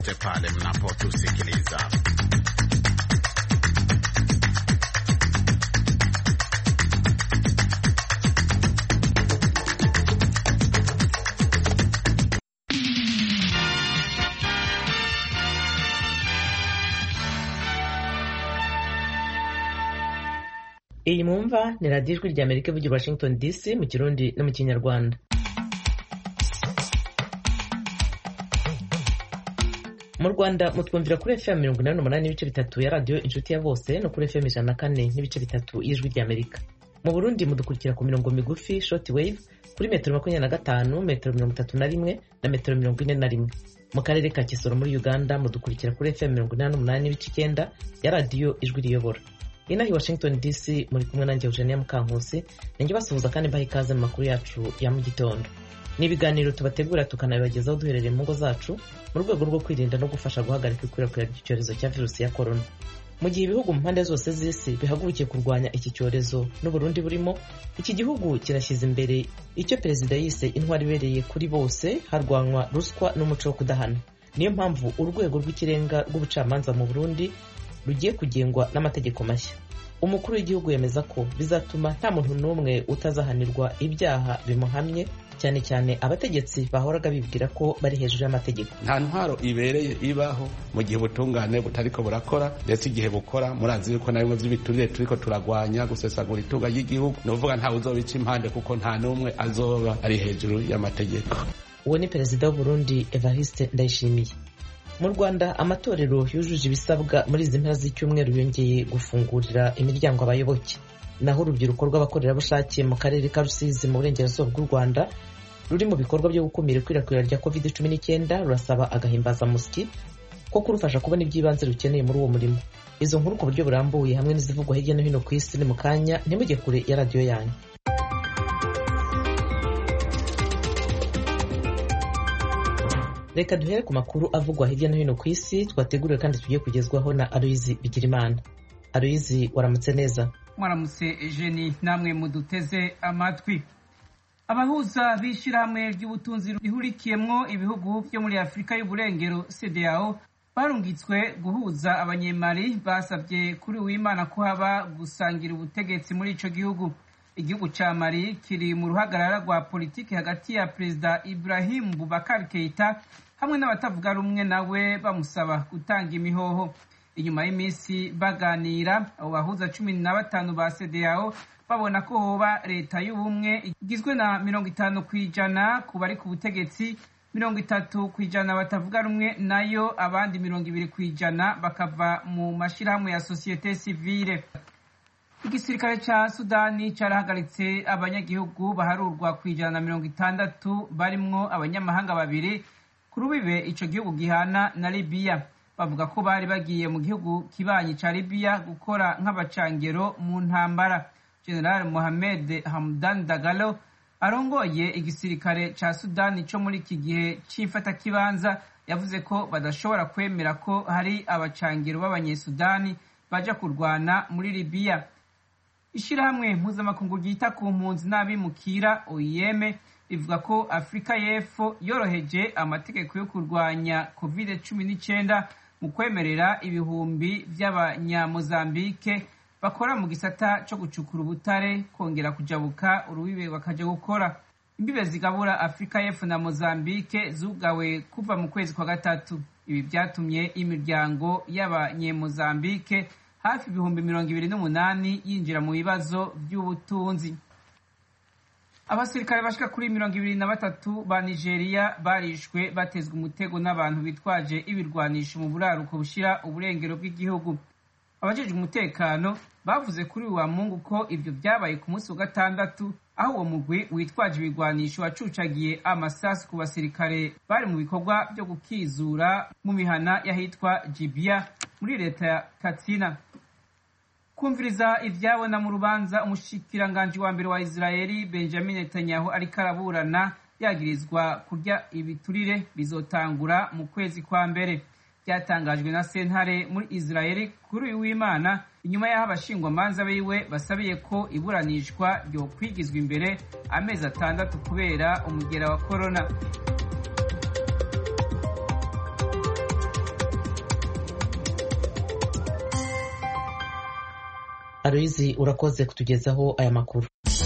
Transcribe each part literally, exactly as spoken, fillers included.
pale mnapotusikiliza. Iyi mwumva ni radiyo ijwi rya Amerika ivugira Washington D C mu Kirundi no mu Kinyarwanda. Mu Rwanda mutwumvira kuri F M mirongo inani n'umunani n'ibice bitatu ya radiyo Inshuti ya Bose no kuri F M ijana na kane n'ibice bitatu y'ijwi rya Amerika. Mu Burundi mudukurikira ku mirongo migufi short wave kuri metero makumyabiri na gatanu, metero mirongo itatu na rimwe na metero mirongo ine na rimwe. Mu karere ka Kisoro muri Uganda mudukurikira kuri F M mirongo inani n'umunani n'ibice icyenda ya radiyo Ijwi Riyobora. Ina hi Washington D C muri kumwe nanjye Eugenia Mukankusi, ninjye basuhuza kandi mbaha ikaze mu makuru yacu ya mu gitondo. Ni ibiganiro tubategura tukanabibagezaho duherereye mu ngo zacu mu rwego rwo kwirinda no gufasha guhagarika ikwirakwira ry'icyorezo cya virusi ya corona. Mu gihe ibihugu mu mpande zose z'isi bihagurukiye kurwanya iki cyorezo n'u Burundi burimo, iki gihugu kirashyize imbere icyo perezida yise intwari ibereye kuri bose, harwanwa ruswa n'umuco wo kudahana. Niyo mpamvu urwego rw'ikirenga rw'ubucamanza mu Burundi rugiye kugengwa n'amategeko mashya. Umukuru w'igihugu yemeza ko bizatuma nta muntu n'umwe utazahanirwa ibyaha bimuhamye, cyane cyane abategetsi bahoraga bibwira ko bari hejuru y'amategeko. Nta ntwaro ibereye ibaho mu gihe ubutungane butariko burakora, ndetse igihe bukora murazi yuko na bimwe by'ibiturire turiko turagwanya gusesagura itunga ry'igihugu, novuga nta uzobica impande kuko nta n'umwe azoba ari hejuru y'amategeko. Uwo ni perezida w'u Burundi Evariste Ndayishimiye. Mu Rwanda amatorero yujuje ibisabwa muri izi mpera z'icyumweru yongeye gufungurira imiryango abayoboke. Naho urubyiruko rw'abakorerabushake mu karere ka Rusizi mu burengerazuba bw'u Rwanda ruri mu bikorwa byo gukumira ikwirakwira rya covid cumi n'icyenda rurasaba agahimbazamusyi ko kurufasha kubona iby'ibanze rukeneye muri uwo murimo. Izo nkuru ku buryo burambuye hamwe n'izivugwa hirya no hino ku isi ni mu kanya, ntimujye kure ya radiyo yanyu. Reka duhere ku makuru avugwa hirya no hino ku isi twateguriwe kandi tugiye kugezwaho na Aloyizi Bigirimana. Aloyizi, waramutse neza? Mwaramutse Eugenie, namwe muduteze amatwi. Abahuza b'ishyirahamwe ry'ubutunzi rihurikiyemwo ibihugu byo muri Afurika y'Uburengero C E D E A O barungitswe guhuza abanyemari basabye kuri Uwimana ko haba gusangira ubutegetsi muri ico gihugu. Igihugu ca Mali kiri mu ruhagarara rwa politiki hagati ya Perezida Ibrahim Boubacar Keita hamwe n'abatavuga rumwe nawe bamusaba gutanga imihoho. Inyuma y'imisi baganira, abo bahuza cumi na batanu ba C E D E A O babona ko hoba leta y'ubumwe igizwe na mirongo itanu kw'ijana ku bari ku butegetsi, mirongo itatu kw'ijana batavuga rumwe nayo, abandi mirongo ibiri kw'ijana bakava mu mashirahamwe ya societe civile. Igisirikare ca Sudani carahagaritse abanyagihugu baharurwa kw'ijana na mirongo itandatu barimwo abanyamahanga babiri ku rubibe ico gihugu gihana na Libya. Bavuga ko bari bagiye mu gihugu kibanyi ca Libya gukora nk'abacangero mu ntambara. General Mohamed Hamdan Dagalo arongoye igisirikare ca Sudani co muri iki gihe c'imfata kibanza yavuze ko badashobora kwemera ko hari abacangero b'abanyesudani baja kurwana muri Libya. Ishirahamwe mpuzamakungu ryita ku mpunzi n'abimukira O I M rivuga ko Afrika y'Epfo yoroheje amategeko yo kurwanya covid cumi n'icyenda mu kwemerera ibihumbi by'abanyamozambike bakora mu gisata cyo gucukura ubutare kongera kujabuka urubibe bakaja gukora. Imbibe zigabura Afrika y'Epfo na Mozambike zugawe kuva mu kwezi kwa gatatu. Ibi byatumye imiryango y'abanyemozambike hafi ibihumbi mirongo ibiri n'umunani yinjira mu bibazo by'ubutunzi. Abasirikare bashika kuri mirongo ibiri na batatu ba Nigeria barishwe batezwe umutego n'abantu bitwaje ibirwanisho mu buraruko bushira uburengero bw'igihugu. Abajejwe umutekano bavuze kuri uwa Mungu ko ivyo byabaye ku munsi wa gatandatu, aho uwo mugwi witwaje ibirwanisho wacucagiye amasasu ku basirikare bari mu bikorwa byo gukizura mu mihana yahitwa Jibia muri leta ya Katsina. Kumviriza ivyabona mu rubanza, umushikiranganji wa mbere wa Israeli Benjamin Netanyahu ariko araburana yagirizwa kurya ibiturire bizotangura mu kwezi kwa mbere. Byatangajwe na sentare muri Israeli kuri uyu w'Imana inyuma y'aho abashingwamanza biwe basabiye ko iburanishwa ryo kwigizwa imbere amezi atandatu kubera umugera wa corona. Aloyizi urakoze kutugezaho aya makuru.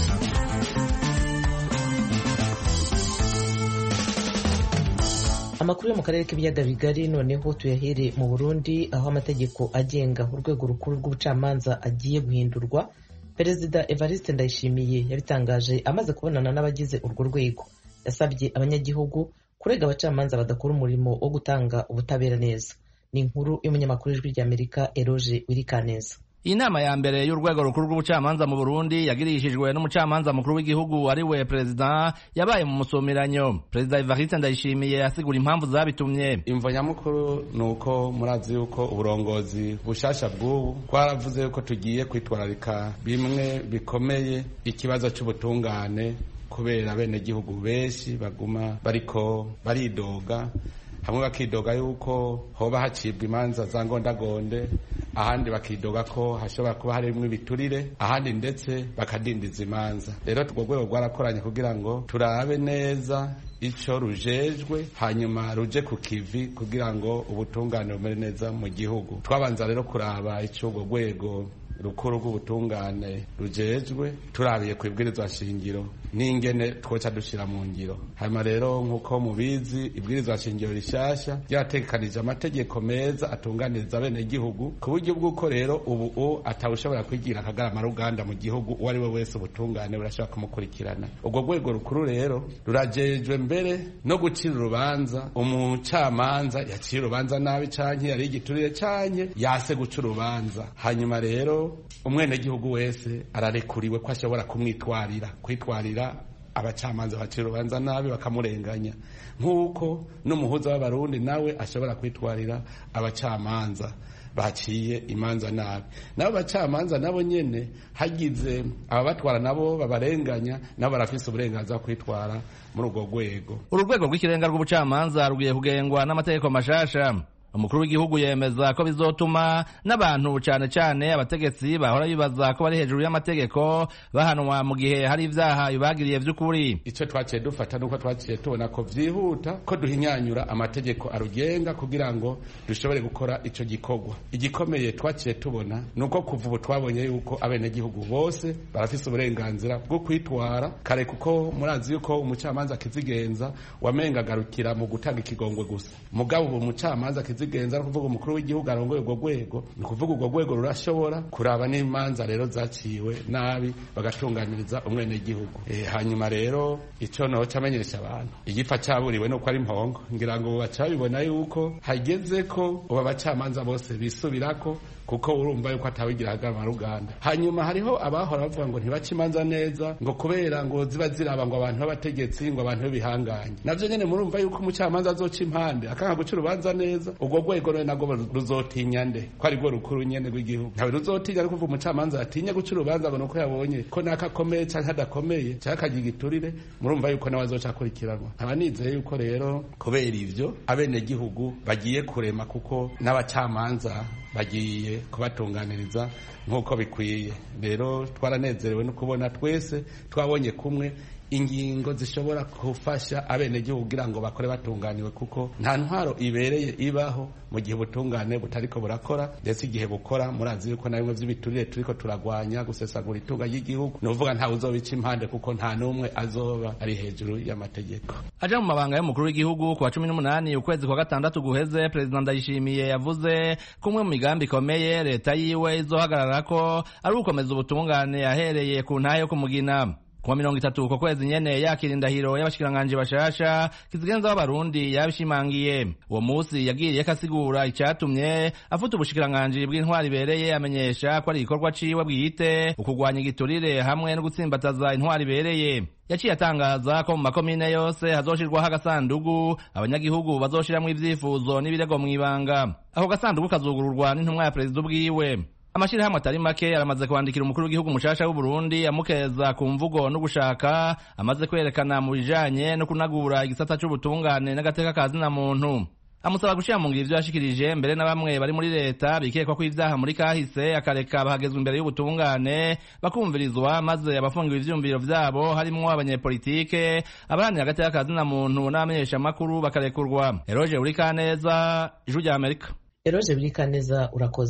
Amakuru yo mu karere k'ibiyaga bigari noneho tuyahere mu Burundi, aho amategeko agenga urwego rukuru rw'ubucamanza agiye guhindurwa. Perezida Evariste Ndayishimiye yabitangaje amaze kubonana n'abagize urwo rwego. Yasabye abanyagihugu kurega abacamanza badakora umurimo wo gutanga ubutabera neza. Ni inkuru y'umunyamakuru w'Ijwi ry'Amerika Eroge Wirikaneza. Iyi nama ya mbere y'urwego rukuru rw'ubucamanza mu Burundi yagirishijwe n'umucamanza mukuru w'igihugu ari we perezida yabaye mu musomeranyo. Perezida Evariste Ndayishimiye asigura impamvu zabitumye. Imvo nyamukuru nuko murazi yuko uburongozi bushasha bw'ubu twaravuze yuko tugiye kwitwararika bimwe bikomeye ikibazo cy'ubutungane, kubera bene gihugu benshi baguma bariko baridoga, hamwe bakidoga yuko hoba hacibwa imanza za ngondagonde, ahandi bakidoga ko hashobora kuba harimwo ibiturire, ahandi ndetse bakadindiza imanza. Rero urwo rwego rwarakoranye kugira ngo turabe neza ico rujejwe, hanyuma ruje ku kivi kugira ngo ubutungane bumere neza mu gihugu. Twabanza rero kuraba ico urwo rwego rukuru rw'ubutungane rujejwe, turabiye ku ibwirizwa shingiro n'ingene twoca dushira mu ngiro. Hanyuma rero nk'uko mubizi, ibwirizwa shingiro rishasha ryategekanije amategeko meza atunganiriza bene gihugu, ku buryo bw'uko rero ubu atawushobora kwigira akagarama ruganda mu gihugu, uwo ari we wese ubutungane burashobora kumukurikirana. Ubwo rwego rukuru rero rurajejwe mbere no gucira urubanza umucamanza yaciye urubanza nabi canke yari igiturire canke yase guca urubanza. Hanyuma rero umwene gihugu wese ararekuriwe ko ashobora kumwitwarira kwitwarira abacamanza bacira urubanza nabi bakamurenganya, nk'uko n'umuhuza w'abarundi nawe ashobora kwitwarira abacamanza baciye imanza nabi. Nabo bacamanza nabo nyene hagize ababatwara nabo babarenganya, nabo barafise uburenganzira kwitwara muri urwo rwego. Uru rwego rw'ikirenga rw'ubucamanza rugiye kugengwa n'amategeko mashasha. Umukuru w'igihugu yemeza ko bizotuma n'abantu cane cane abategetsi bahora bibaza ko bari hejuru y'amategeko bahanwa mu gihe hari ivyaha bibagiriye vy'ukuri. Ico twaciye dufata nuko twaciye tubona ko vyihuta ko duhinyanyura amategeko arugenga kugira ngo dushobore gukora ico gikorwa. Igikomeye twaciye tubona nuko kuva ubu twabonye yuko abene gihugu bose barafise uburenganzira bwo kwitwara kare, kuko murazi yuko umucamanza akizigenza wamenga garukira mu gutanga ikigongwe gusa. Mugabo ubu umucamanza akizigenza genza kuvuga umukuru w'igihugu arongoye urwo rwego, ni kuvuga urwo rwego rurashobora kuraba n'imanza rero zaciwe nabi bagatunganiriza umwene gihugu. E, hanyuma rero ico no camenyesha abantu igifa caburiwe no ko ari mpongo, ngira ngo bacabibona yuko hageze ko uba bacamanza bose bisubirako, kuko urumva yuko atawigira hagarama ruganda. Hanyuma hariho abahora bavuga ngo ntibaca imanza neza ngo kubera ngo ziba ziraba ngo abantu b'abategetsi ngo abantu b'ibihanganye. Navyo nyene murumva yuko umucamanza azoca impande akanga guca urubanza neza, urwo rwego rero nago ruzotinya nde ko ari rwo rukuru nyene rw'igihugu. Ntawe ruzotinya ariko kuva umucamanza atinya guca urubanza ngo nuko yabonye ko nakakomeye canke adakomeye canke akagira igiturire, murumva yuko nawe azoca akurikiranwa. Nkaba nizeye yuko rero kubera ivyo abene gihugu bagiye kurema, kuko n'abacamanza bagiye kubatunganiriza nk'uko bikwiye. Rero twaranezerewe no kubona twese twabonye kumwe ingingo zishobora gufasha abene gihugu kugira ngo bakore batunganiwe, kuko nta ntwaro ibereye ibaho mu gihe ubutungane butariko burakora, ndetse igihe bukora murazi yuko na bimwe vy'ibiturire turiko turagwanya gusesagura itunga ry'igihugu. Ni uvuga ntawe uzobica impande, kuko nta n'umwe azoba ari hejuru y'amategeko. Aja mu mabanga y'umukuru w'igihugu ku wa cumi n'umunani ukwezi kwa gatandatu guheze, Perezida Ndayishimiye yavuze kumwe mu migambi ikomeye leta yiwe izohagararako ari ugukomeza ubutungane ahereye ku ntahe yo kumugina. Kuwa mirongo itatu uko kwezi nyene yakira indahiro y'abashikiranganje bashasha kizigenza w'abarundi yabishimangiye. Uwo musi yagiriye kasigura icatumye afuta ubushikiranganje bw'intwari bereye, amenyesha ko ari igikorwa ciwe bwite ukugwanya igiturire hamwe no gutsimbataza intwari bereye. Yaciye atangaza ko mu makomine yose hazoshirwaho agasandugu abanyagihugu bazoshiramwo ivyifuzo n'ibirego mw'ibanga. Ako gasandugu kazugururwa n'intumwa ya perezida ubwiwe. Amashirahamwe atari make aramaze kwandikira umukuru w'igihugu mushasha w'u Burundi amukeza ku mvugo no gushaka amaze kwerekana mu bijanye no kunagura igisata c'ubutungane n'agateka kazina muntu. Amusaba gushira mu ngiro ivyo yashikirije mbere na bamwe bari muri leta bikekwa ko ivyaha muri kahise akareka bahagezwa imbere y'ubutungane bakumvirizwa, maze abafungiwe ivyumviro vyabo harimwo abanyepolitike abaranira agateka kazina muntu n'abamenyesha makuru bakarekurwa. Eroge Wirikaneza, Ijwi ry'Amerika. Eroge Wirikaneza urakoze.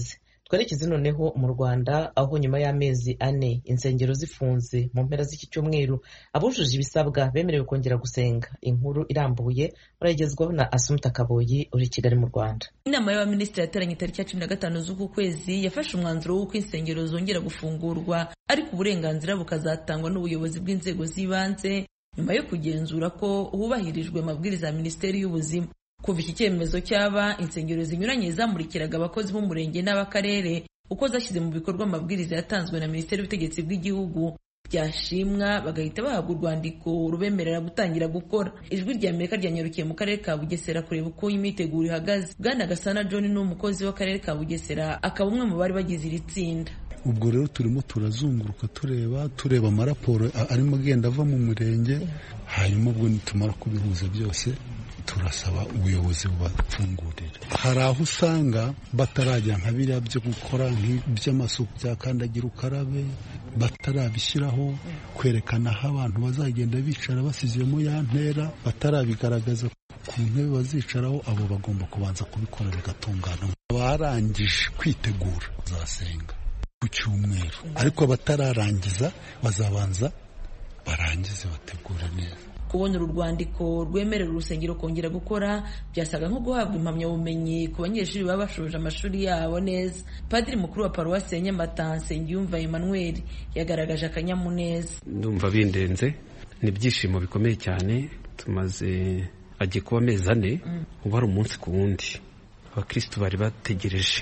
twerekeze noneho mu Rwanda, aho nyuma y'amezi ane insengero zifunze mu mpera z'iki cyumweru abujuje ibisabwa bemerewe kongera gusenga. Inkuru irambuye urayigezwaho na Asumta Kaboyi uri Kigali mu Rwanda. Inama y'abaminisitiri yateranye tariki ya cumi na gatanu z'uku kwezi yafashe umwanzuro w'uko insengero zongera gufungurwa, ariko uburenganzira bukazatangwa n'ubuyobozi bw'inzego z'ibanze nyuma yo kugenzura ko hubahirijwe amabwiriza ya Minisiteri y'Ubuzima. Kuva iki cyemezo cyaba, insengero zinyuranye zamurikiraga abakozi b'umurenge n'abakarere uko zashyize mu bikorwa amabwiriza yatanzwe na Minisiteri y'Ubutegetsi bw'Igihugu, byashimwa bagahita bahabwa urwandiko rubemerera gutangira gukora. Ijwi rya Amerika ryanyarukiye mu karere ka Bugesera kureba uko imyiteguro ihagaze. Bwana Gasana John ni umukozi w'akarere ka Bugesera, akaba umwe mu bari bagize iri tsinda. Ubwo rero turimo turazunguruka tureba tureba amaraporo arimo agenda ava mu murenge, hanyuma ubwo nitumara kubihuza byose turasaba ubuyobozi bubafungurira. Hari aho usanga batarajya nka biriya byo gukora nk'iby'amasuku bya kandagira ukarabe, batarabishyiraho kwerekana aho abantu bazagenda bicara basizemo ya ntera, batarabigaragaza ku ntebe bazicaraho, abo bagomba kubanza kubikora bigatungana. Abarangije kwitegura bazasenga ku cyumweru, ariko abatararangiza bazabanza barangize bategura neza. Kubona uru rwandiko rwemerera urusengero kongera gukora byasaga nko guhabwa impamyabumenyi ku banyeshuri baba bashoje amashuri yabo neza. Padiri mukuru wa paruwasi ya Nyamata Nsengiyumva Emmanuel yagaragaje akanyamuneza. Ndumva bindenze, ni ibyishimo bikomeye cyane. Tumaze agiye kuba amezi ane ubu ari umunsi ku wundi abakristo bari bategereje,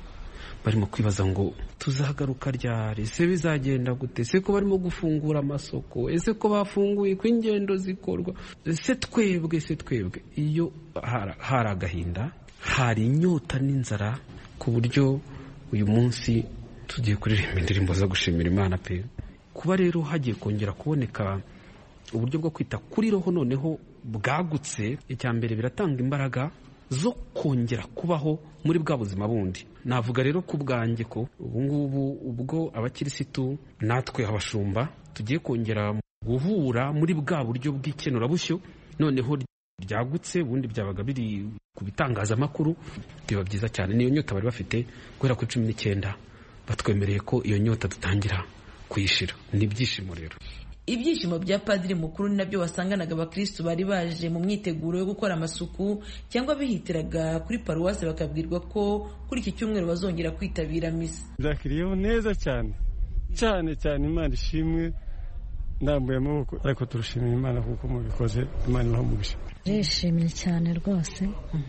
barimo kwibaza ngo tuzagaruka ryari, ese bizagenda gute, ese ko barimo gufungura amasoko, ese ko bafunguye ko ingendo zikorwa, ese twebwe ese twebwe iyo hari agahinda, hari inyota n'inzara, ku buryo uyu munsi tugiye kuririmba indirimbo zo gushimira Imana pe. Kuba rero hagiye kongera kuboneka uburyo bwo kwita kuri roho noneho bwagutse, icya mbere biratanga imbaraga zo kongera kubaho muri bwa buzima bundi. Navuga rero ku bwanjye ko ubu ngubu ubwo abakirisitu natwe abashumba tugiye kongera guhura muri bwa buryo bw'ikenurabushyo noneho ryagutse, ubundi byabaga biri ku bitangazamakuru, biba byiza cyane. Niyo nyota bari bafite guhera kuri cumi n'icyenda batwemereye ko iyo nyota dutangira kuyishira. Ni ibyishimo rero. Ibyishimo bya Padiri mukuru ni nabyo wasanganaga abakristo bari baje mu myiteguro yo gukora amasuku cyangwa bihitiraga kuri paruwasi bakabwirwa ko kuri iki cyumweru bazongera kwitabira misa. Zakiriyeho neza cyane cyane cyane, Imana ishimwe, ndambuye amaboko, ariko turushimira Imana kuko mubikoze, Imana ibamugisha. Rishimye cyane rwose,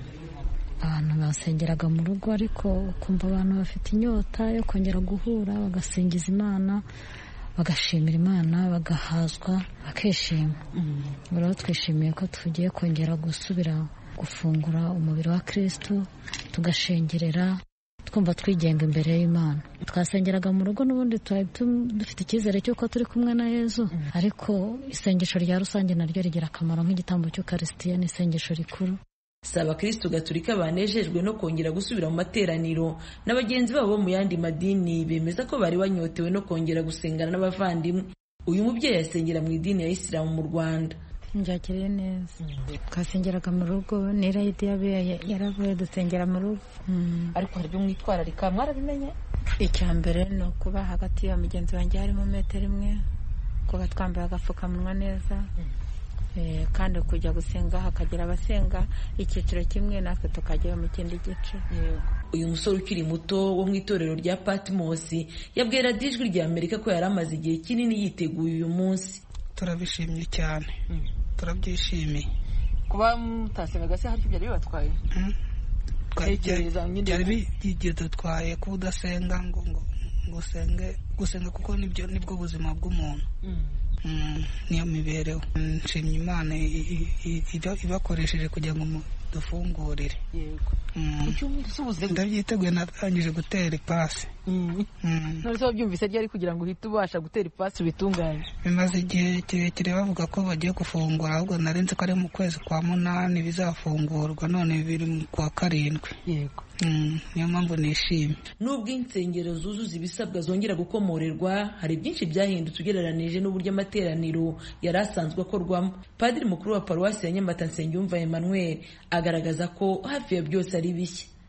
abantu basengeraga mu rugo ariko kumva abantu bafite inyota yo kongera guhura bagasingiza Imana, bagashimira Imana, bagahazwa, bakishima. Rero twishimiye ko tugiye kongera gusubira gufungura umubiri wa Kristo, tugashengerera, twumva twigenga imbere y'Imana. Twasengeraga mu rugo n'ubundi dufite icyizere cy'uko turi kumwe na Yezu, ariko isengesho rya rusange naryo rigira akamaro nk'igitambo cy'Ukaristiya, ni isengesho rikuru. Si abakristo gatolika banejejwe no kongera gusubira mu materaniro, na bagenzi babo mu yandi madini bemeza ko bari banyotewe no kongera gusengana n'abavandimwe. Uyu mubyeyi asengera mu idini ya Isilamu mu Rwanda. Njakiriye neza, twasengeraga mu rugo, n'irayidi yabaye yaravuye dusengera mu rugo. Ariko hari byo mwitwararika mwarabimenye? Icya mbere ni ukuba hagati ya mugenzi wanjye harimo metero imwe, kuba twambaye agapfukamunwa neza, kandi kujya gusenga hakagira abasenga icyiciro kimwe natwe tukajyayo mu kindi gice. Uyu musore ukiri muto wo mu itorero rya Patmos yabwira Ijwi rya Amerika ko yari amaze igihe kinini yiteguye uyu munsi. Turabishimye cyane, turabyishimiye. Kuba mutasengaga se hari byari bibatwaye? Byari bidutwaye kuba udasenga ngo ngo usenge, gusenga kuko nibyo nibwo buzima bw'umuntu. Niyo mibereho. Nshimye Imana ibakoresheje kugira ngo dufungurire. Ndabyiteguye, natangije gutera ipasi. None se wabyumvise ryari kugira ngo uhite ubasha gutera ipasi ubitunganye? Bimaze igihe kirekire bavuga ko bagiye gufungura, ahubwo narenze ko ari mu kwezi kwa munani bizafungurwa, none biri mu kwa karindwi. Yego. Niyo mpamvu nishimye. Nubwo insengero zuzuza ibisabwa zongera gukomorerwa, hari byinshi byahindutse ugereranije n'uburyo amateraniro yari asanzwe akorwamo. Padiri mukuru wa paruwasi ya Nyamata Nsengiyumva Emmanuel agaragaza ko hafi ya byose ari bishya.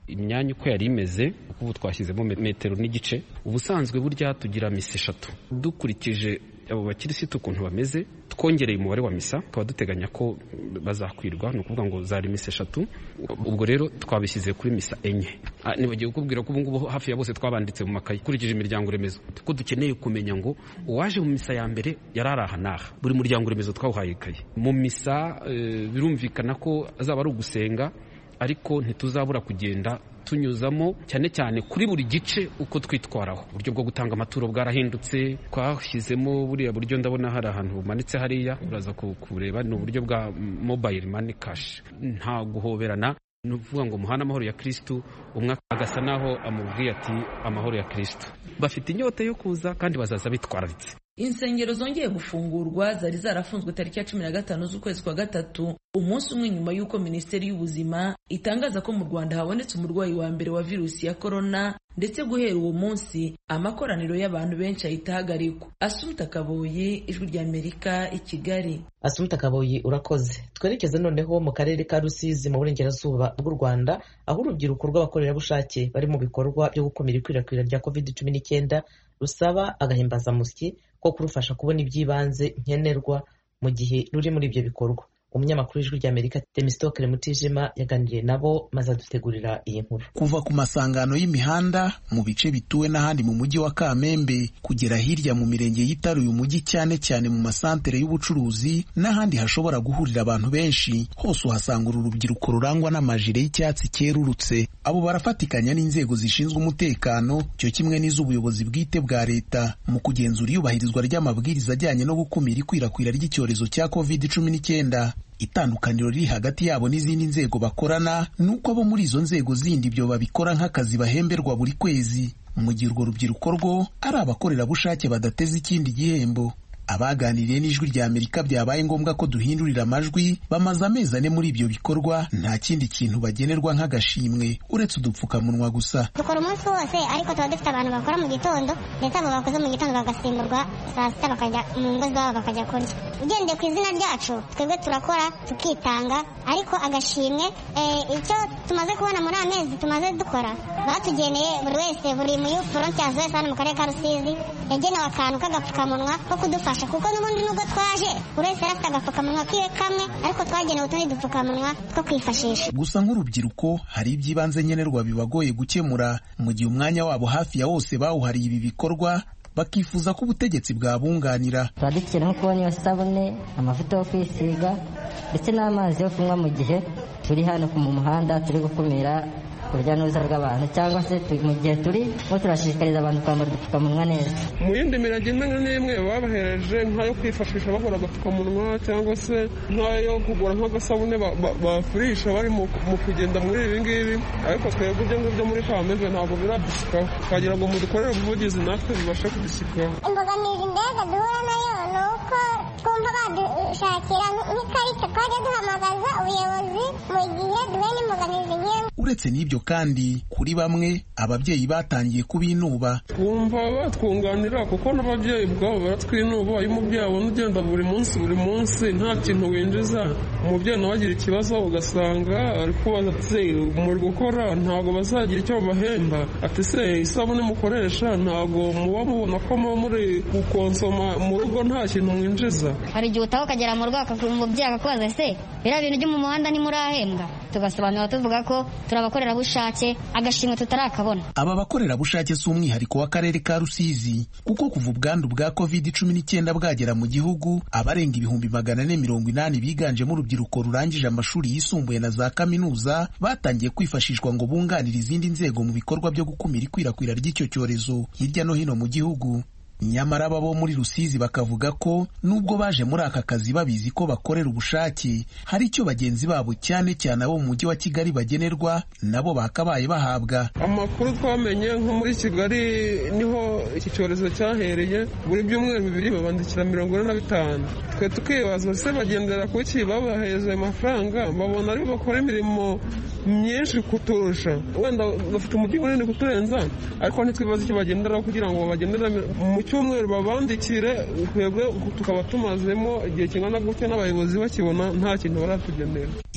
imyanya uko yari imeze, ubu twashyizemo metero n'igice. Ubusanzwe burya tugira misa eshatu, dukurikije abo bakirisitu ukuntu bameze, twongereye umubare wa misa tukaba duteganya ko bazakwirwa, ni ukuvuga ngo zari misa eshatu. Ubwo rero twabishyize kuri misa enye. Nibagiye kukubwira ko ubu ngubu hafi ya bose twabanditse mu makayi kurikije imiryango remezo, ko dukeneye kumenya ngo uwaje mu misa ya mbere yari ari aha n'aha. Buri muryango remezo twawuhaye ikayi. Mu misa e, birumvikana ko azaba ari ugusenga, ariko ntituzabura kugenda tunyuzamo cyane cyane kuri buri gice uko twitwaraho. Uburyo bwo gutanga amaturo bwarahindutse, twashyizemo buriya buryo ndabona hari ahantu bumanitse hariya, uraza kureba, ni uburyo bwa mobile money cash, nta guhoberana. Ni ukuvuga ngo muhana amahoro ya Kristo, umwe agasa naho amubwiye ati amahoro ya Kristo. Bafite inyota yo kuza kandi bazaza bitwararitse. Insengero zongeye gufungurwa zari zarafunzwe tariki ya cumi na gatanu z'ukwezi kwa gatatu, umunsi umwe nyuma y'uko Minisiteri y'Ubuzima itangaza ko mu Rwanda habonetse umurwayi wa mbere wa virusi ya corona, ndetse guhera uwo munsi amakoraniro y'abantu benshi ahita ahagarikwa. Asumta Kaboyi, Ijwi ry'Amerika, i Kigali. Asumta Kaboyi, urakoze. Twerekeze noneho mu karere ka Rusizi mu burengerazuba bw'u Rwanda, aho urubyiruko rw'abakorerabushake bari mu bikorwa byo gukumira ikwirakwira rya covid cumi n'icyenda rusaba agahimbazamusyi ko kurufasha kubona iby'ibanze nkenerwa mu gihe ruri muri ibyo bikorwa. Umunyamakuru w'Ijwi ry'Amerika Temistokere Mutijima yaganiriye nabo maze adutegurira iyi nkuru. Kuva ku masangano y'imihanda mu bice bituwe n'ahandi mu mujyi wa Kamembe kugera hirya mu mirenge yitaruye umujyi, cyane cyane mu masantere y'ubucuruzi n'ahandi hashobora guhurira abantu benshi, hose uhasanga uru rubyiruko rurangwa n'amajire y'icyatsi cyerurutse. Abo barafatikanya n'inzego zishinzwe umutekano cyo kimwe n'iz'ubuyobozi bwite bwa leta mu kugenzura iyubahirizwa ry'amabwiriza ajyanye no gukumira ikwirakwira ry'icyorezo cya covid cumi n'icyenda. Itandukaniro riri hagati yabo n'izindi nzego bakorana nuko abo muri izo nzego zindi byo babikora nk'akazi bahemberwa buri kwezi, mu gihe urwo rubyiruko rwo ari abakorerabushake badateze ikindi gihembo. Abaganiriye n'Ijwi ry'Amerika byabaye ngombwa ko duhindurira amajwi, bamaze amezi ane muri ibyo bikorwa, nta kindi kintu bagenerwa nk'agashimwe uretse udupfukamunwa gusa. Dukora umunsi wose, ariko tuba dufite abantu bakora mu gitondo, ndetse abo bakoze mu gitondo bagasimburwa saa sita bakajya mu ngo zabo bakajya kurya. Ugendeye ku izina ryacu, twebwe turakora tukitanga, ariko agashimwe icyo tumaze kubona muri amezi tumaze dukora, batugeneye buri wese, buri muyu frontiers wese hano mu karere ka Rusizi yagenewe akantu k'agapfukamunwa ko kudufasha, kuko n'ubundi nubwo twaje buri wese yarafite agapfukamunwa kiwe kamwe, ariko twagenewe utundi dupfukamunwa two kwifashisha. Gusa nk'urubyiruko hari iby'ibanze nkenerwa bibagoye gukemura, mu gihe umwanya wabo hafi ya wose bawuhariye ibi bikorwa, bakifuza ko ubutegetsi bwabunganira. Tuba dukeneye nko kubona iyo sabune, amavuta yo kwisiga ndetse n'amazi yo kunywa mu gihe turi hano mu muhanda turi gukumira urujya n'uruza rw'abantu, cyangwa se mu gihe turi nko turashishikariza abantu kwambara udupfukamunwa neza. Mu yindi mirage imwe n'imwe babahereje nk'ayo kwifashisha bakora agapfukamunwa, cyangwa se nk'ayo kugura nk'agasabune bafurisha bari mu kugenda muri ibi ngibi, ariko twebwe ibyo ngibyo muri Kamembe ntabwo biradusikaho, twagira ngo mudukorere ubuvugizi natwe bibashe kudusikaho. Imbogamizi mbega duhura nayo ni uko twumva badushakira nk'ikarita twajya duhamagaza ubuyobozi mu gihe duhuye n'imbogamizi nk'iyo. Uretse n'ibyo kandi kuri bamwe ababyeyi batangiye kubinuba. Twumva batwunganira kuko n'ababyeyi ubwabo baratwinuba. Iyo umubyeyi abona ugenda buri munsi buri munsi nta kintu winjiza, umubyeyi nawe agira ikibazo, ugasanga ari kubaza ati muri gukora ntabwo bazagira icyo babahemba, ati se isabune mukoresha ntabwo muba mubona ko muba muri gukonsoma mu rugo nta kintu mwinjiza. Hari igihe utaha ukagera mu rugo umubyeyi akakubaza se biriya bintu byo mu muhanda ntimurahembwa, tugasobanura tuvuga ko turi abakorerabushake, agashimwe tutarakabona. Aba bakorerabushake si umwihariko w'akarere ka Rusizi, kuko kuva ubwandu bwa covid cumi n'icyenda bwagera mu gihugu, abarenga ibihumbi magana ane mirongo inani biganjemo urubyiruko rurangije amashuri yisumbuye na za kaminuza batangiye kwifashishwa ngo bunganire izindi nzego mu bikorwa byo gukumira ikwirakwira ry'icyo cyorezo hirya no hino mu gihugu. Nyamara abo muri Rusizi bakavuga ko nubwo baje muri aka kazi babizi ko bakorera ubushake, hari icyo bagenzi babo cyane cyane abo mu mujyi wa Kigali bagenerwa nabo bakabaye bahabwa. Amakuru twamenye nko muri Kigali niho iki cyorezo cyahereye, buri byumweru bibiri babandikira mirongo ine na bitanu. Twe tukibaza se bagendera ku ki babaheze amafaranga, babona ari bakora imirimo myinshi kuturusha, wenda bafite umujyi munini kuturenza, ariko ntitwibaza icyo bagenderaho kugira ngo bagendera mu cyumweru babandikire, twebwe tukaba tumazemo igihe kingana gutya n'abayobozi bakibona nta kintu baratugenera.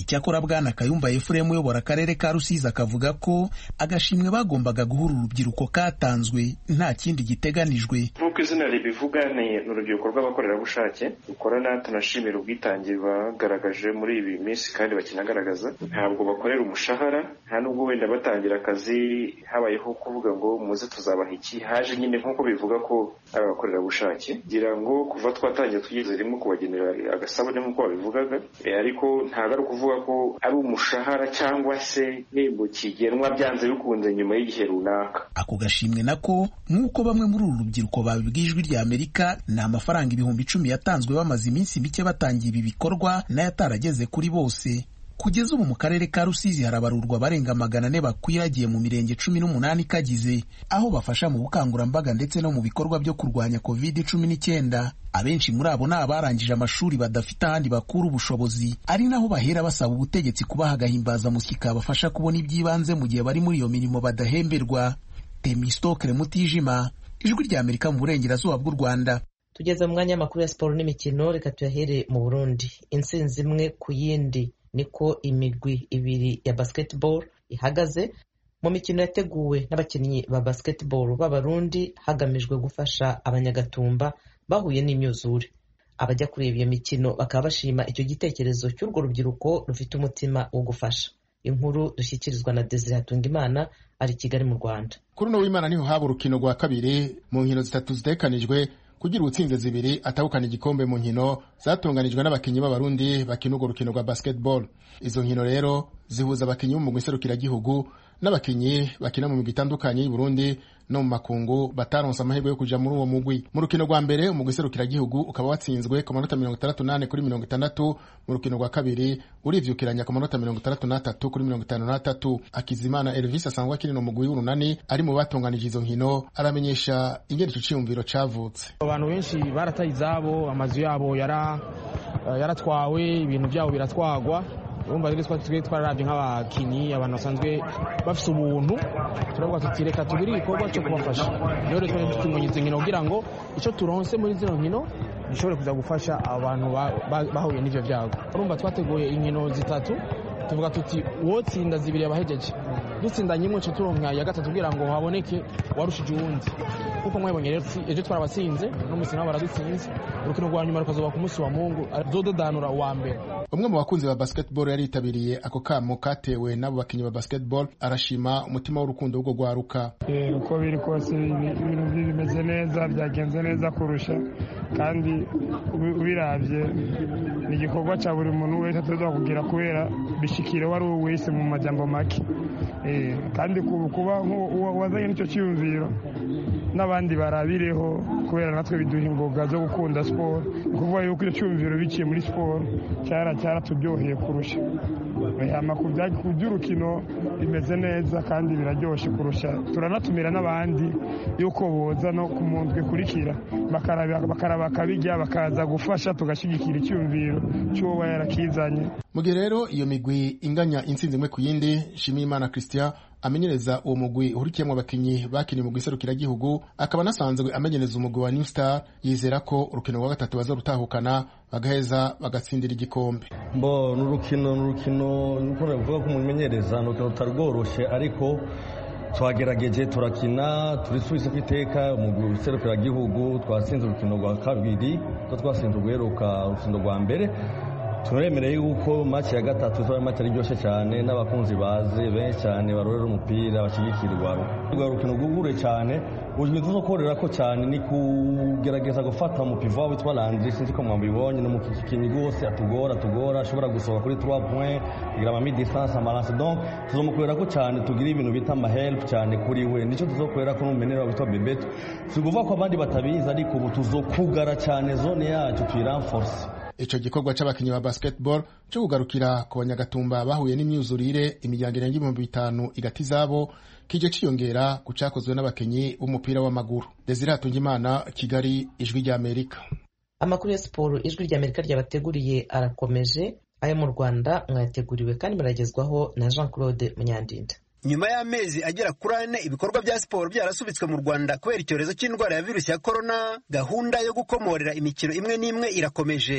icyakora bwana Kayumba Ephraim uyobora akarere ka Rusizi akavuga ko agashimwe bagombaga guhura urubyiruko katanzwe nta kindi giteganijwe. Nk'uko izina ribivuga ni urubyiruko rw'abakorerabushake dukorana, tunashimira ubwitange bagaragaje muri ibi minsi kandi bakinagaragaza. Ntabwo bakorera umushahara, nta nubwo wenda batangira akazi habayeho kuvuga ngo muze tuzabaha iki. Haje nyine nk'uko bivuga ko ari abakorerabushake, ngira ngo kuva twatangiye tugeze rimwe kubagenera agasabune nk'uko babivugaga, ariko ntabwo ari ukuvuga ko ari umushahara cyangwa se nimba kigenwa byanze bikunze nyuma y'igihe runaka. Ako gashimwe nako nk'uko bamwe muri uru rubyiruko babibwijwe rya Amerika, ni amafaranga ibihumbi icumi yatanzwe bamaze iminsi mike batangiye ibi bikorwa n'ayatarageze kuri bose. Kugeza ubu mu karere ka Rusizi harabarurwa barenga magana ane bakwiragiye mu mirenge cumi n'umunani kagize, aho bafasha mu bukangurambaga ndetse no mu bikorwa byo kurwanya covid cumi n'icyenda. Abenshi muri abo ni abarangije amashuri badafite ahandi bakura ubushobozi, ari naho bahera basaba ubutegetsi kubaha agahimbazamusyi kabafasha kubona iby'ibanze mu gihe bari muri iyo mirimo badahemberwa. Temistokle Mutijima, Ijwi rya Amerika mu burengerazuba bw'u Rwanda. Tugeze mu mwanya w'amakuru ya siporo n'imikino, reka tuyahere mu Burundi. Intsinzi imwe ku yindi niko imigwi ibiri ya basketball ihagaze mu mikino yateguwe n'abakinnyi ba basketball b'Abarundi hagamijwe gufasha abanyagatumba bahuye n'imyuzure. Abajya kureba iyo mikino bakaba bashima icyo gitekerezo cy'urwo rubyiruko rufite umutima wo gufasha. Inkuru dushyikirizwa na Desire Hatungimana ari Kigali mu Rwanda. Kuri no w'Imana niho haba urukino rwa kabiri mu nkino zitatu zitekanijwe kugira utsinze zibiri atahukana igikombe mu nkino zatunganijwe n'abakinnyi b'Abarundi bakina urwo rukino rwa basketball. Izo nkino rero zihuza abakinnyi bo mu giserukiragihugu n'abakinnyi bakina mu migwi itandukanye y'u Burundi no mu makungu bataronse amahirwe yo kuja muri uwo mugwi. Mu rukino rwa mbere umugwi serukiragihugu ukaba watsinzwe ku manota mirongo itandatu n'ane kuri mirongo itandatu, mu rukino rwa kabiri urivyukiranya ku manota mirongo itandatu n'atatu kuri mirongo itanu n'atatu. Akizimana Elvis asanzwe akina mu mugwi w'urunani ari mu batunganije izo nkino aramenyesha ingene ico ciyumviro cavutse. Abantu benshi barataye izabo, amazu yabo yara yaratwawe, ibintu byabo biratwagwa. Urumva rero twa twararavye nk'abakinyi abantu basanzwe bafise ubuntu, turavuga tuti reka tugire igikorwa cyo kubafasha. Rero rero tukimunyitse nkino kugira ngo ico turonse muri zino nkino bishobore kuza gufasha abantu bahuye n'ivyo vyago. Urumva twateguye inkino zitatu, tuvuga tuti wotsinda zibiri abahejeje, dutsinda nyimwe cyo turonka ya gatatu kugira ngo haboneke warushije uwundi. Kuko mwebonye rero ejo twarabatsinze no musi nabo baradutsinze, urukino rwa nyuma rukazoba ku musi wa Mungu azododanura uwa mbere. Umwe mu bakunzi ba basketball yari yitabiriye ako kamo katewe n'abo bakinyi ba basketball arashima umutima w'urukundo rwo gwaruka. Eh uko biri kose ibintu bimeze neza, byagenze neza kurusha, kandi ubiravye ni igikorwa cya buri muntu wese ataza kugira kubera bishikire wari wese mu majambo make. Eh kandi kuba wazanye n'icyo cyumviro n'abandi barabireho kubera natwe biduha ingoga zo gukunda sport, kuvuga yuko icyo cyumviro biciye muri sport cyara cyara turyoheye kurusha. Amakuru by'urukino bimeze neza kandi biraryoshe kurusha. Turanatumira n'abandi yuko boza no ku muntu kurikira bakaraba bakaraba kabijya bakaza gufasha tugashigikira icyumviro cyo yarakizanye. Mugihe rero iyo migwi inganya intsinzi imwe ku yindi, Shimimana Christian amenyereza uwo mugwi uhurikiyemo abakinyi bakini mu giserukiragihugu, akaba nasanzwe amenyereza umugwi wa New Star, yizera ko urukino rwa gatatu bazarutahukana bagaheza bagatsindira igikombe. Mbo n'urukino n'urukino nuko navuga ko umumenyereza n'urukino tarworoshe, ariko twagerageje turakina turisubiza kwiteka umugwi w'iserukiragihugu. Twatsinze urukino rwa kabiri, ko twatsinze uguheruka urukino rwa mbere. Turemereye yuko match ya gatatu izaba match iryoshye cyane, n'abakunzi baze benshi cyane barorera umupira bashigikirwa. Rwa rukino rwugure cyane, ujwe tuzokorera ko cyane ni kugerageza gufata mu pivot witwa Landry, sinzi ko mwambibonye no mu kikinyi gose atugora tugora ashobora gusohoka kuri trois points kugira ama mid distance amalance. Donc tuzomukorera ko cyane tugira ibintu bita ama help cyane kuri we, nico tuzokorera ko n'umenera witwa Bebeto. Siguva ko abandi batabiza, ariko ubu tuzokugara cyane zone yacu tuyirenforce. Ico gikorwa c'abakinyi ba basketball cyo kugarukira ku banyagatumba bahuye n'imyuzurire imiryango irenga ibihumbi bitanu igati zabo kije ciyongera ku cakozwe n'abakinyi b'umupira w'amaguru. Desire Hatungimana, Kigali, Ijwi rya Amerika. Amakuru ya siporo Ijwi rya Amerika ryabateguriye arakomeje. Ayo mu Rwanda mwateguriwe kandi muragezwaho na Jean Claude Munyandinda. Nyuma y'amezi agera kuri ane ibikorwa bya siporo byarasubitswe mu Rwanda kubera icyorezo cy'indwara ya virusi ya corona, gahunda yo gukomorera imikino imwe n'imwe irakomeje.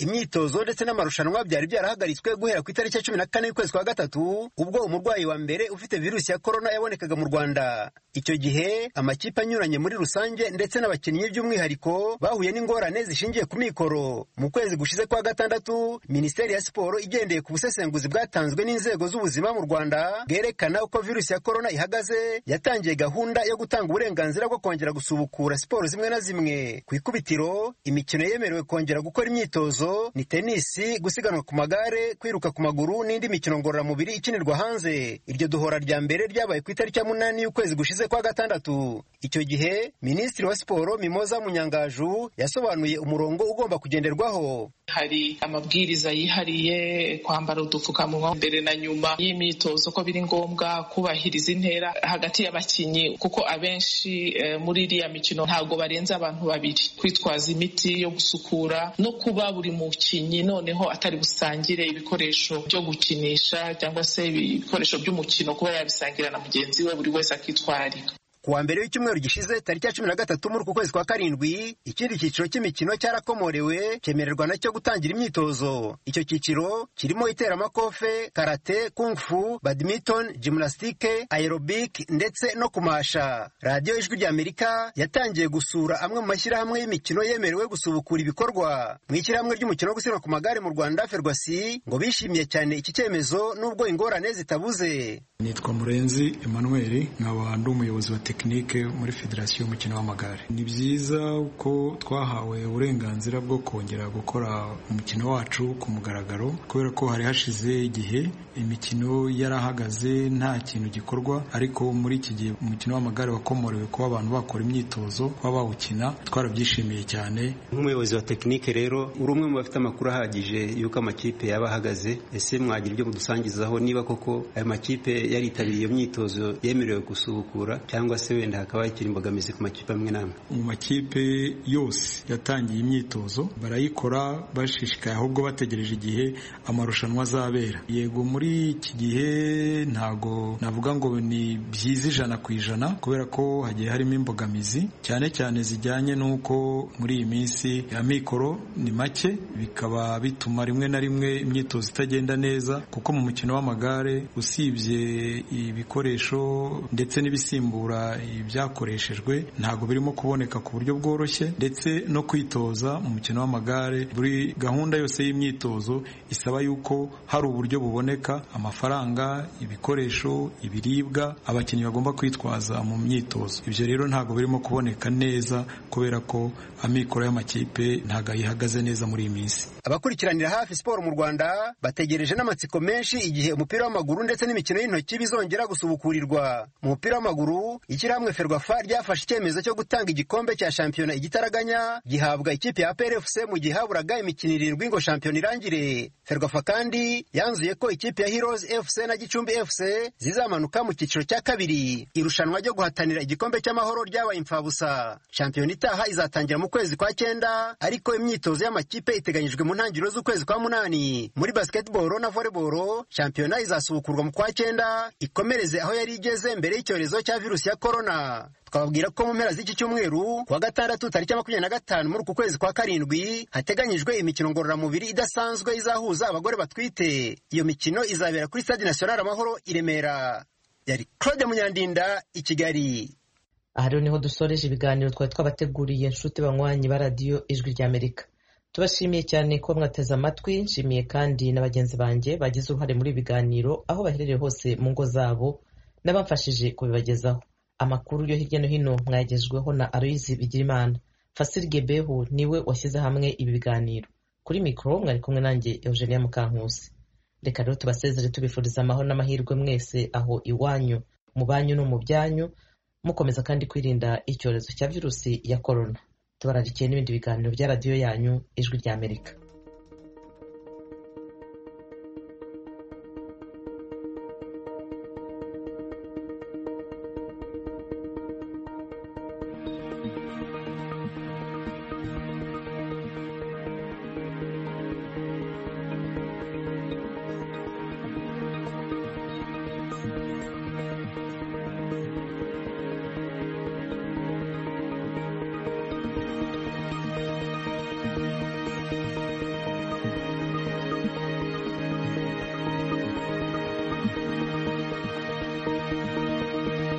imyitozo ndetse n'amarushanwa byari byarahagaritswe guhera ku itariki ya cumi na kane y'ukwezi kwa gatatu ubwo umurwayi wa mbere ufite virusi ya korona yabonekaga mu Rwanda. Icyo gihe amakipe anyuranye muri rusange ndetse n'abakinnyi by'umwihariko bahuye n'ingorane zishingiye ku mikoro. Mu kwezi gushize kwa gatandatu Minisiteri ya Siporo igendeye ku busesenguzi bwatanzwe n'inzego z'ubuzima mu Rwanda bwerekana uko virusi ya korona ihagaze, yatangiye gahunda yo gutanga uburenganzira bwo kongera gusubukura siporo zimwe na zimwe. Ku ikubitiro imikino yemerewe kongera gukora imyitozo ni tenisi, gusiganwa ku magare, kwiruka ku maguru n'indi mikino ngororamubiri ikinirwa hanze. Iryo duhora rya mbere ryabaye ku itariki ya munani y'ukwezi gushize kwa gatandatu. Icyo gihe Minisitiri wa Siporo Mimoza Munyangaju yasobanuye umurongo ugomba kugenderwaho. Hari amabwiriza yihariye, kwambara udupfukamunwa mbere na nyuma y'imyitozo ko biri ngombwa, kubahiriza intera hagati y'abakinnyi kuko abenshi e, muri iriya mikino ntabwo barenza abantu babiri, kwitwaza imiti yo gusukura no kuba buri mukinnyi noneho atari busangire ibikoresho byo gukinisha cyangwa se ibikoresho by'umukino kuba yabisangira na mugenzi we, buri wese akitwarira. Kuwa mbere w'icyumweru gishize tariki ya cumi na gatatu muri uku kwezi kwa karindwi ikindi cyiciro cy'imikino cyarakomorewe cyemererwa nacyo gutangira imyitozo. Icyo cyiciro kirimo iteramakofe, karate, kung fu, badminton, gymnastique, aerobic ndetse no kumasha. Radio Ijwi ry'Amerika yatangiye gusura amwe mu mashyirahamwe y'imikino yemerewe gusubukura ibikorwa. Mu ishyirahamwe ry'umukino wo gusiganwa ku magare mu Rwanda Ferwasi ngo bishimiye cyane iki cyemezo nubwo ingorane zitabuze. Nitwa Murenzi Emmanuel, nkaba ndi umuyobozi wa tekinike muri Federasiyo y'umukino w'amagare. Ni byiza ko twahawe uburenganzira bwo kongera gukora umukino wacu ku mugaragaro kubera ko hari hashize igihe imikino yarahagaze nta kintu gikorwa, ariko muri iki gihe umukino w'amagare wakomorewe kuba abantu bakora imyitozo kuba bawukina, twarabyishimiye cyane. Nk'umuyobozi wa tekinike rero uri umwe mu bafite amakuru ahagije yuko amakipe yaba ahagaze, ese mwagira ibyo mudusangizaho niba koko ayo makipe yaritabiriye iyo myitozo yemerewe gusubukura cyangwa se wenda hakaba hakiri imbogamizi ku makipe amwe n'amwe? Mu makipe yose yatangiye imyitozo barayikora bashishikaye, ahubwo bategereje igihe amarushanwa azabera. Yego muri iki gihe ntago navuga ngo ni byiza ijana ku ijana kubera ko hagiye harimo imbogamizi cyane cyane zijyanye n'uko muri iyi minsi amikoro ni make, bikaba bituma rimwe na rimwe imyitozo itagenda neza kuko mu mukino w'amagare usibye ibikoresho ndetse n'ibisimbura ibyakoreshejwe ntago birimo kuboneka ku buryo bworoshye, ndetse no kwitoza mu mukino w'amagare buri gahunda yose y'imyitozo isaba yuko hari uburyo buboneka, amafaranga, ibikoresho, ibiribwa abakinnyi bagomba kwitwaza mu myitozo. Ibyo rero ntago birimo kuboneka neza kubera ko amikoro y'amakipe ntago yihagaze neza muri iyi minsi. Abakurikiranira hafi siporo mu Rwanda bategereje n'amatsiko menshi igihe umupira w'amaguru ndetse n'imikino y'intoki bizongera gusubukurirwa. Mu mupira w'amaguru ishyirahamwe Ferwafa ryafashe icyemezo cyo gutanga igikombe cya shampiyona igitaraganya gihabwa ikipe ya A P R F C mu gihe haburaga imikino irindwi ngo shampiyona irangire. Ferwafa kandi yanzuye ko ikipe ya Heroes F C na Gicumbi F C zizamanuka mu cyiciro cya kabiri. Irushanwa ryo guhatanira igikombe cy'amahoro ryabaye imfabusa. Shampiyona itaha izatangira mu kwezi kwa cyenda, ariko imyitozo y'amakipe iteganyijwe mu ntangiriro z'ukwezi kwa munani. Muri basketball na volleyball shampiyona izasubukurwa mu kwa cyenda ikomereze aho yari igeze mbere y'icyorezo cya virusi ya corona. Twababwira ko mu mpera z'iki cyumweru kuwa gatandatu tariki makumyabiri na gatanu muri uku kwezi kwa karindwi hateganyijwe imikino ngororamubiri idasanzwe izahuza abagore batwite. Iyo mikino izabera kuri Stade National Amahoro i Remera. Yari Claude Munyandinda i Kigali. Aha rero niho dusoreje ibiganiro twari twabateguriye inshuti banywanyi ba radiyo Ijwi ry'Amerika. Tubashimiye cyane ko mwateze amatwi, nshimiye kandi na bagenzi banjye bagize uruhare muri ibiganiro aho baherereye hose mu ngo zabo n'abamfashije kubibagezaho. Amakuru yo hirya no hino mwagezweho na Aloyizi Bigirimana. Fasili Gebehu niwe washyize hamwe ibi biganiro. Kuri mikoro mwari kumwe nanjye Eugenia Mukankusi. Reka rero tubasezere tubifuriza amahoro n'amahirwe mwese aho iwanyu, mu banyu no mu byanyu, mukomeza kandi kwirinda icyorezo cya virusi ya corona. Tubararikiye n'ibindi biganiro bya radiyo yanyu Ijwi ry'Amerika.